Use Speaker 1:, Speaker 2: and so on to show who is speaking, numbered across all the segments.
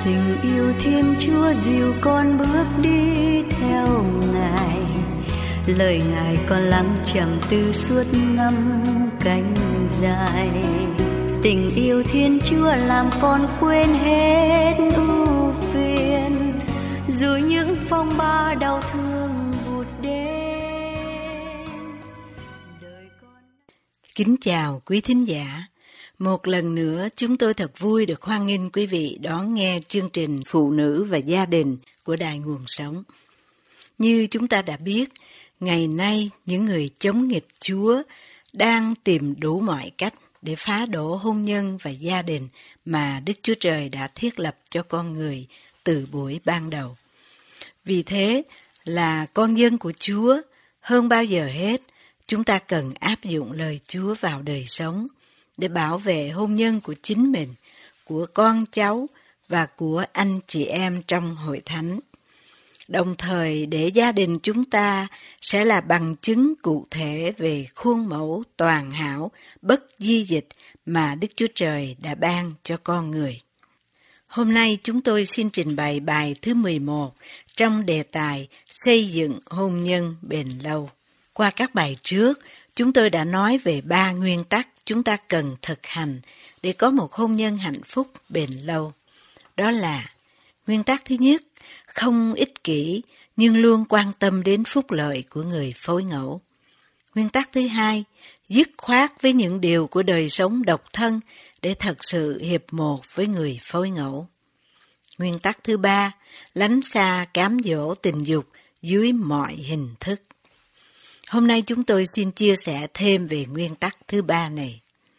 Speaker 1: Tình yêu Thiên Chúa dìu con bước đi theo Ngài, lời Ngài con lắng trầm tư suốt năm cánh dài. Tình yêu Thiên Chúa làm con quên hết ưu phiền, dù những phong ba đau thương vụt đến.
Speaker 2: Kính chào quý thính giả. Một lần nữa chúng tôi thật vui được hoan nghênh quý vị đón nghe chương trình Phụ nữ và gia đình của Đài Nguồn Sống. Như chúng ta đã biết, ngày nay những người chống nghịch Chúa đang tìm đủ mọi cách để phá đổ hôn nhân và gia đình mà Đức Chúa Trời đã thiết lập cho con người từ buổi ban đầu. Vì thế là con dân của Chúa, hơn bao giờ hết, chúng ta cần áp dụng lời Chúa vào đời sống để bảo vệ hôn nhân của chính mình, của con cháu và của anh chị em trong hội thánh. Đồng thời để gia đình chúng ta sẽ là bằng chứng cụ thể về khuôn mẫu toàn hảo, bất di dịch mà Đức Chúa Trời đã ban cho con người. Hôm nay chúng tôi xin trình bày bài thứ 11 trong đề tài xây dựng hôn nhân bền lâu. Qua các bài trước, chúng tôi đã nói về 3 nguyên tắc chúng ta cần thực hành để có một hôn nhân hạnh phúc bền lâu. Đó là: nguyên tắc thứ nhất, không ích kỷ nhưng luôn quan tâm đến phúc lợi của người phối ngẫu. Nguyên tắc thứ hai, dứt khoát với những điều của đời sống độc thân để thật sự hiệp một với người phối ngẫu. Nguyên tắc thứ ba, lánh xa cám dỗ tình dục dưới mọi hình thức. Hôm nay chúng tôi xin chia sẻ thêm về nguyên tắc thứ ba này.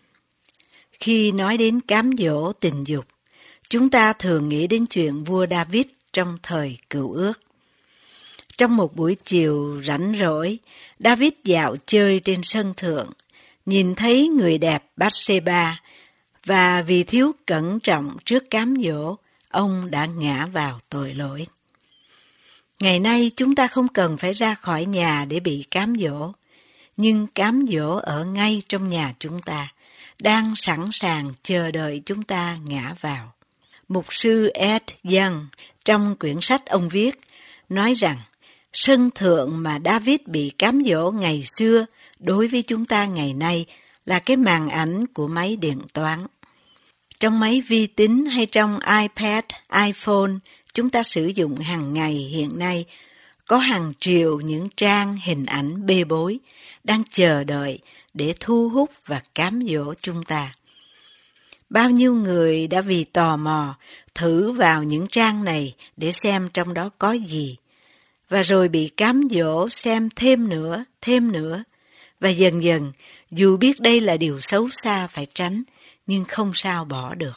Speaker 2: Khi nói đến cám dỗ tình dục, chúng ta thường nghĩ đến chuyện vua David trong thời Cựu Ước. Trong một buổi chiều rảnh rỗi, David dạo chơi trên sân thượng, nhìn thấy người đẹp Bathsheba, và vì thiếu cẩn trọng trước cám dỗ, ông đã ngã vào tội lỗi. Ngày nay chúng ta không cần phải ra khỏi nhà để bị cám dỗ, nhưng cám dỗ ở ngay trong nhà chúng ta, đang sẵn sàng chờ đợi chúng ta ngã vào. Mục sư Ed Young trong quyển sách ông viết, nói rằng sân thượng mà David bị cám dỗ ngày xưa đối với chúng ta ngày nay là cái màn ảnh của máy điện toán. Trong máy vi tính hay trong iPad, iPhone, chúng ta sử dụng hàng ngày hiện nay, có hàng triệu những trang hình ảnh bê bối đang chờ đợi để thu hút và cám dỗ chúng ta. Bao nhiêu người đã vì tò mò thử vào những trang này để xem trong đó có gì, và rồi bị cám dỗ xem thêm nữa, và dần dần, dù biết đây là điều xấu xa phải tránh, nhưng không sao bỏ được.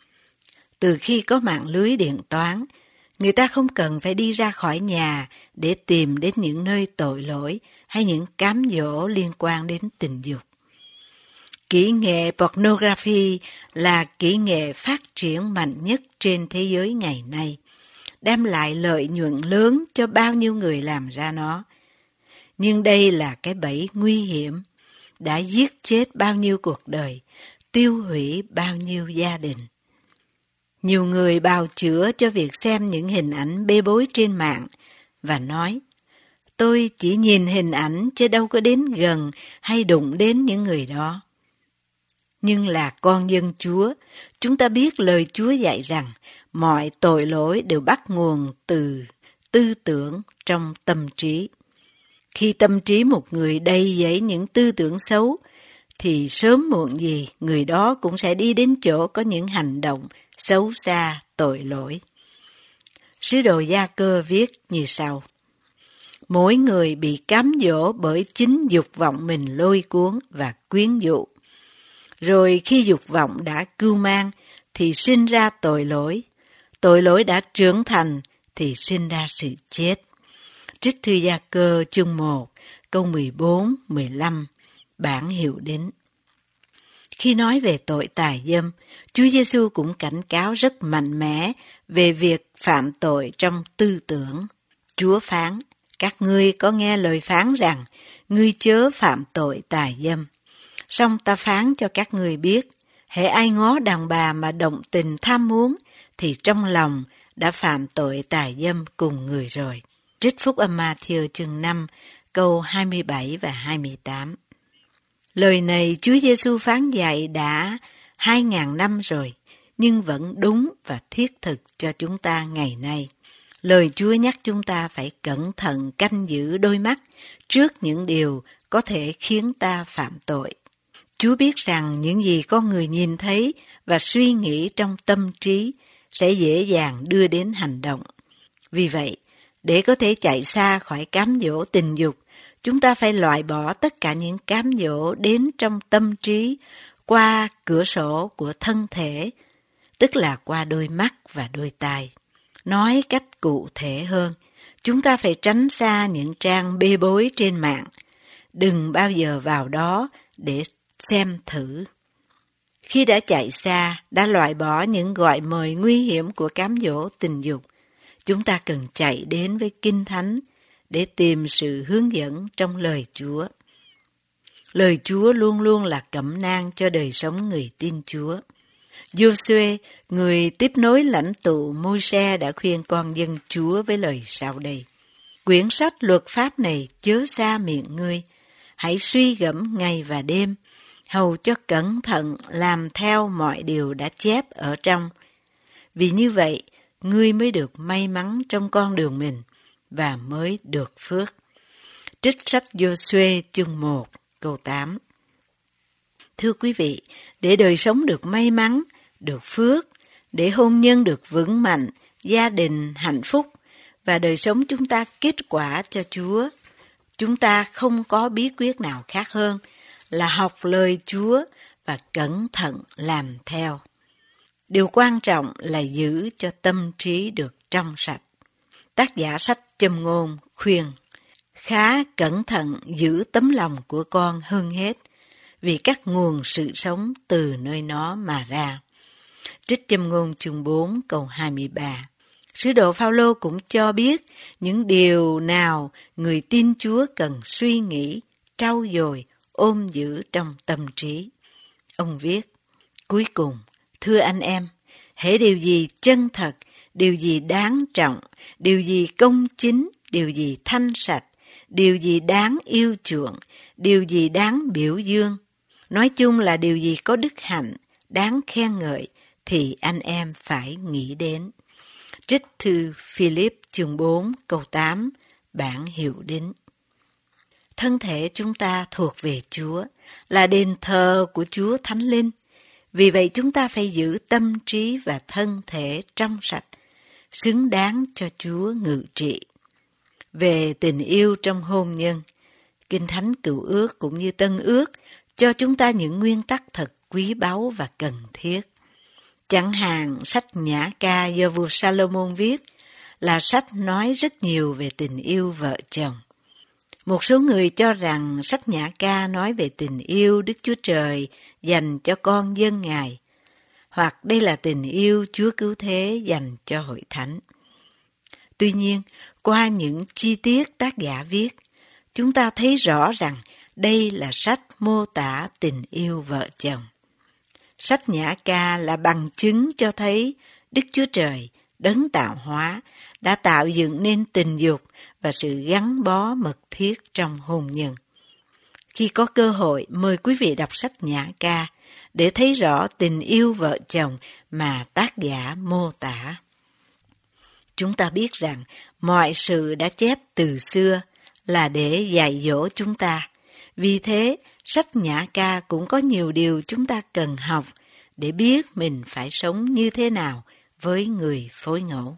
Speaker 2: Từ khi có mạng lưới điện toán, người ta không cần phải đi ra khỏi nhà để tìm đến những nơi tội lỗi hay những cám dỗ liên quan đến tình dục. Kỹ nghệ pornography là kỹ nghệ phát triển mạnh nhất trên thế giới ngày nay, đem lại lợi nhuận lớn cho bao nhiêu người làm ra nó. Nhưng đây là cái bẫy nguy hiểm, đã giết chết bao nhiêu cuộc đời, tiêu hủy bao nhiêu gia đình. Nhiều người bào chữa cho việc xem những hình ảnh bê bối trên mạng và nói, tôi chỉ nhìn hình ảnh chứ đâu có đến gần hay đụng đến những người đó. Nhưng là con dân Chúa, chúng ta biết lời Chúa dạy rằng mọi tội lỗi đều bắt nguồn từ tư tưởng trong tâm trí. Khi tâm trí một người đầy dẫy những tư tưởng xấu, thì sớm muộn gì người đó cũng sẽ đi đến chỗ có những hành động xấu xa, tội lỗi. Sứ đồ Gia Cơ viết như sau: mỗi người bị cám dỗ bởi chính dục vọng mình lôi cuốn và quyến dụ. Rồi khi dục vọng đã cưu mang thì sinh ra tội lỗi đã trưởng thành thì sinh ra sự chết. Trích thư Gia Cơ chương 1, câu 14, 15, bản hiệu đính. Khi nói về tội tà dâm, Chúa Giêsu cũng cảnh cáo rất mạnh mẽ về việc phạm tội trong tư tưởng. Chúa phán, các ngươi có nghe lời phán rằng, ngươi chớ phạm tội tà dâm. Song ta phán cho các ngươi biết, hễ ai ngó đàn bà mà động tình tham muốn, thì trong lòng đã phạm tội tà dâm cùng người rồi. Trích Phúc Âm Ma-thi-ơ chương 5, câu 27 và 28. Lời này Chúa Giêsu phán dạy đã 2.000 năm rồi, nhưng vẫn đúng và thiết thực cho chúng ta ngày nay. Lời Chúa nhắc chúng ta phải cẩn thận canh giữ đôi mắt trước những điều có thể khiến ta phạm tội. Chúa biết rằng những gì con người nhìn thấy và suy nghĩ trong tâm trí sẽ dễ dàng đưa đến hành động. Vì vậy, để có thể chạy xa khỏi cám dỗ tình dục, chúng ta phải loại bỏ tất cả những cám dỗ đến trong tâm trí qua cửa sổ của thân thể, tức là qua đôi mắt và đôi tai. Nói cách cụ thể hơn, chúng ta phải tránh xa những trang bê bối trên mạng. Đừng bao giờ vào đó để xem thử. Khi đã chạy xa, đã loại bỏ những gọi mời nguy hiểm của cám dỗ tình dục, chúng ta cần chạy đến với Kinh Thánh để tìm sự hướng dẫn trong lời Chúa. Lời Chúa luôn luôn là cẩm nang cho đời sống người tin Chúa. Giô-suê, người tiếp nối lãnh tụ Môi-se đã khuyên con dân Chúa với lời sau đây: quyển sách luật pháp này chớ xa miệng ngươi, hãy suy gẫm ngày và đêm, hầu cho cẩn thận làm theo mọi điều đã chép ở trong. Vì như vậy, ngươi mới được may mắn trong con đường mình và mới được phước. Trích sách Giô-suê chương 1, câu 8. Thưa quý vị, để đời sống được may mắn, được phước, để hôn nhân được vững mạnh, gia đình hạnh phúc và đời sống chúng ta kết quả cho Chúa, chúng ta không có bí quyết nào khác hơn là học lời Chúa và cẩn thận làm theo. Điều quan trọng là giữ cho tâm trí được trong sạch. Tác giả sách Châm Ngôn khuyên: khá cẩn thận giữ tấm lòng của con hơn hết, vì các nguồn sự sống từ nơi nó mà ra. Trích Châm Ngôn chương 4 câu 23. Sứ đồ Phao-lô cũng cho biết những điều nào người tin Chúa cần suy nghĩ, trau dồi, ôm giữ trong tâm trí. Ông viết: cuối cùng, thưa anh em, hễ điều gì chân thật, điều gì đáng trọng, điều gì công chính, điều gì thanh sạch, điều gì đáng yêu chuộng, điều gì đáng biểu dương, nói chung là điều gì có đức hạnh, đáng khen ngợi, thì anh em phải nghĩ đến. Trích thư Philip chương 4 câu 8, bản hiệu đính. Thân thể chúng ta thuộc về Chúa, là đền thờ của Chúa Thánh Linh. Vì vậy chúng ta phải giữ tâm trí và thân thể trong sạch, xứng đáng cho Chúa ngự trị. Về tình yêu trong hôn nhân, Kinh Thánh Cựu Ước cũng như Tân Ước cho chúng ta những nguyên tắc thật quý báu và cần thiết. Chẳng hạn sách Nhã Ca do vua Salomon viết là sách nói rất nhiều về tình yêu vợ chồng. Một số người cho rằng sách Nhã Ca nói về tình yêu Đức Chúa Trời dành cho con dân Ngài, hoặc đây là tình yêu Chúa Cứu Thế dành cho hội thánh. Tuy nhiên, qua những chi tiết tác giả viết, chúng ta thấy rõ rằng đây là sách mô tả tình yêu vợ chồng. Sách Nhã Ca là bằng chứng cho thấy Đức Chúa Trời, đấng tạo hóa, đã tạo dựng nên tình dục và sự gắn bó mật thiết trong hôn nhân. Khi có cơ hội, mời quý vị đọc sách Nhã Ca để thấy rõ tình yêu vợ chồng mà tác giả mô tả. Chúng ta biết rằng mọi sự đã chép từ xưa là để dạy dỗ chúng ta. Vì thế, sách Nhã Ca cũng có nhiều điều chúng ta cần học để biết mình phải sống như thế nào với người phối ngẫu.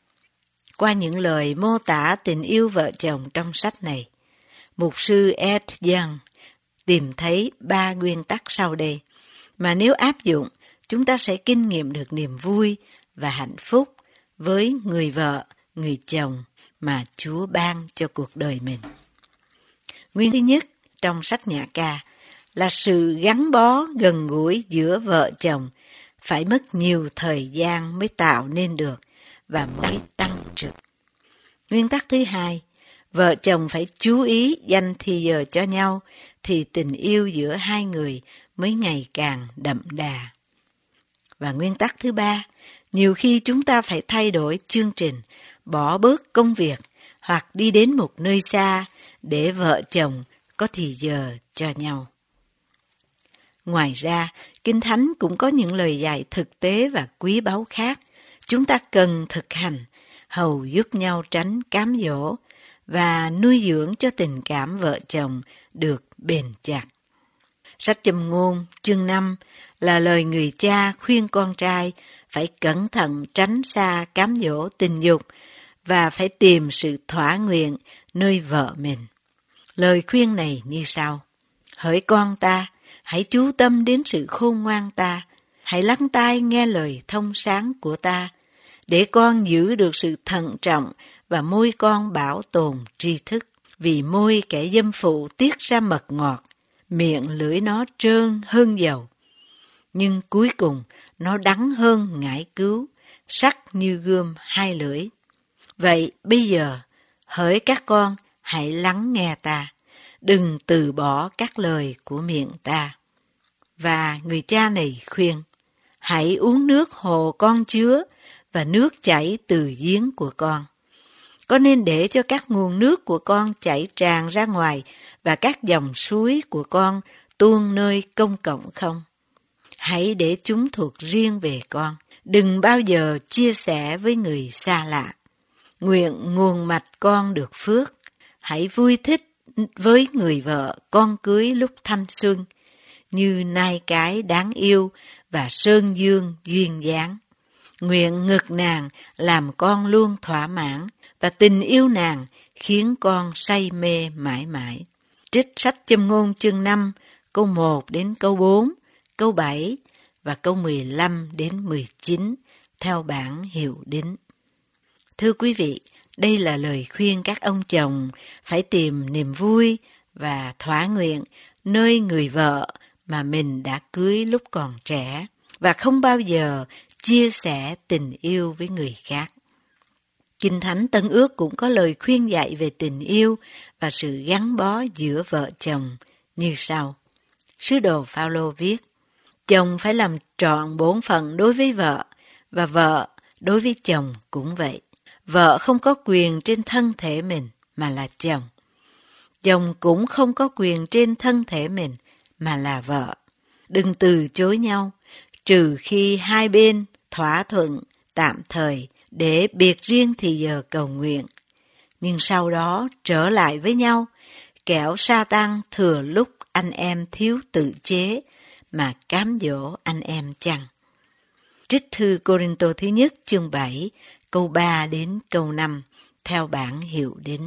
Speaker 2: Qua những lời mô tả tình yêu vợ chồng trong sách này, mục sư Ed Young tìm thấy 3 nguyên tắc sau đây, mà nếu áp dụng, chúng ta sẽ kinh nghiệm được niềm vui và hạnh phúc với người vợ, người chồng mà Chúa ban cho cuộc đời mình. Nguyên thứ nhất trong sách Nhã Ca là sự gắn bó gần gũi giữa vợ chồng phải mất nhiều thời gian mới tạo nên được và mới tăng trưởng. Nguyên tắc thứ hai, vợ chồng phải chú ý dành thì giờ cho nhau thì tình yêu giữa hai người mới ngày càng đậm đà. Và nguyên tắc thứ ba, nhiều khi chúng ta phải thay đổi chương trình, bỏ bớt công việc hoặc đi đến một nơi xa để vợ chồng có thì giờ cho nhau. Ngoài ra, Kinh Thánh cũng có những lời dạy thực tế và quý báu khác chúng ta cần thực hành, hầu giúp nhau tránh cám dỗ và nuôi dưỡng cho tình cảm vợ chồng được bền chặt. Sách Châm Ngôn chương 5 là lời người cha khuyên con trai phải cẩn thận tránh xa cám dỗ tình dục và phải tìm sự thỏa nguyện nơi vợ mình. Lời khuyên này như sau: hỡi con ta, hãy chú tâm đến sự khôn ngoan ta, hãy lắng tai nghe lời thông sáng của ta, để con giữ được sự thận trọng và môi con bảo tồn tri thức. Vì môi kẻ dâm phụ tiết ra mật ngọt, miệng lưỡi nó trơn hơn dầu, nhưng cuối cùng nó đắng hơn ngải cứu, sắc như gươm hai lưỡi. Vậy bây giờ, hỡi các con, hãy lắng nghe ta, đừng từ bỏ các lời của miệng ta. Và người cha này khuyên, hãy uống nước hồ con chứa và nước chảy từ giếng của con. Có nên để cho các nguồn nước của con chảy tràn ra ngoài và các dòng suối của con tuôn nơi công cộng không? Hãy để chúng thuộc riêng về con, đừng bao giờ chia sẻ với người xa lạ. Nguyện nguồn mạch con được phước, hãy vui thích với người vợ con cưới lúc thanh xuân, như nai cái đáng yêu và sơn dương duyên dáng. Nguyện ngực nàng làm con luôn thỏa mãn, và tình yêu nàng khiến con say mê mãi mãi. Trích sách Châm Ngôn chương 5, câu 1 đến câu 4, câu 7 và câu 15 đến 19 theo bản Hiệu Đính. Thưa quý vị, đây là lời khuyên các ông chồng phải tìm niềm vui và thỏa nguyện nơi người vợ mà mình đã cưới lúc còn trẻ, và không bao giờ chia sẻ tình yêu với người khác. Kinh Thánh Tân Ước cũng có lời khuyên dạy về tình yêu và sự gắn bó giữa vợ chồng như sau. Sứ đồ Phao-lô viết, chồng phải làm trọn bổn phận đối với vợ, và vợ đối với chồng cũng vậy. Vợ không có quyền trên thân thể mình mà là chồng. Chồng cũng không có quyền trên thân thể mình mà là vợ. Đừng từ chối nhau, trừ khi hai bên thỏa thuận tạm thời để biệt riêng thì giờ cầu nguyện. Nhưng sau đó trở lại với nhau, kẻo Sa-tan thừa lúc anh em thiếu tự chế mà cám dỗ anh em chăng. Trích thư Cô-rinh-tô thứ nhất chương 7, câu 3 đến câu 5, theo bản Hiệu Đính.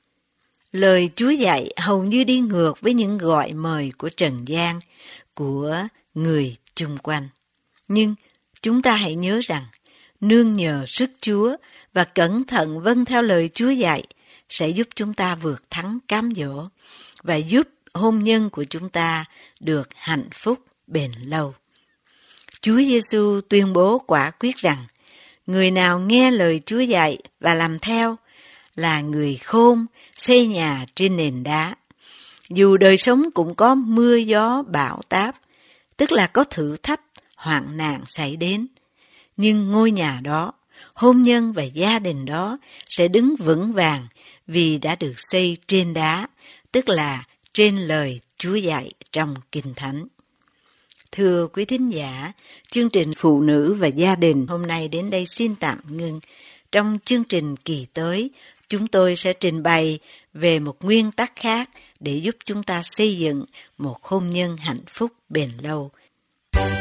Speaker 2: Lời Chúa dạy hầu như đi ngược với những gọi mời của trần gian, của người chung quanh. Nhưng chúng ta hãy nhớ rằng, nương nhờ sức Chúa và cẩn thận vâng theo lời Chúa dạy sẽ giúp chúng ta vượt thắng cám dỗ và giúp hôn nhân của chúng ta được hạnh phúc bền lâu. Chúa Giêsu tuyên bố quả quyết rằng, người nào nghe lời Chúa dạy và làm theo là người khôn xây nhà trên nền đá. Dù đời sống cũng có mưa gió bão táp, tức là có thử thách, hoạn nạn xảy đến, nhưng ngôi nhà đó, hôn nhân và gia đình đó sẽ đứng vững vàng vì đã được xây trên đá, tức là trên lời Chúa dạy trong Kinh Thánh. Thưa quý thính giả, chương trình Phụ nữ và Gia đình hôm nay đến đây xin tạm ngưng. Trong chương trình kỳ tới, chúng tôi sẽ trình bày về một nguyên tắc khác để giúp chúng ta xây dựng một hôn nhân hạnh phúc bền lâu.